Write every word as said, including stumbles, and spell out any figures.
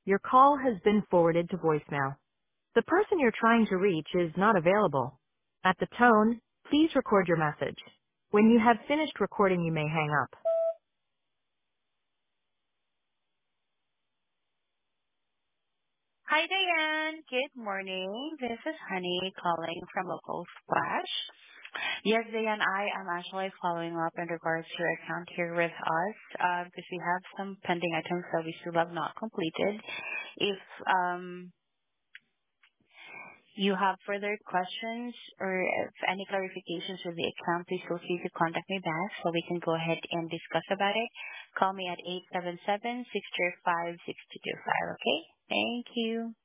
Your call has been forwarded to voicemail. The person you're trying to reach is not available. At the tone, please record your message. When you have finished recording, you may hang up. Hi, Diane. Good morning. This is Honey calling from Local Splash. Yes, Diane, I am actually following up in regards to your account here with us uh, because we have some pending items that we still have not completed. If um, you have further questions or if any clarifications with the account, please feel free to contact me back so we can go ahead and discuss about it. Call me at eight seven seven, six three five, six two two five, okay? Thank you.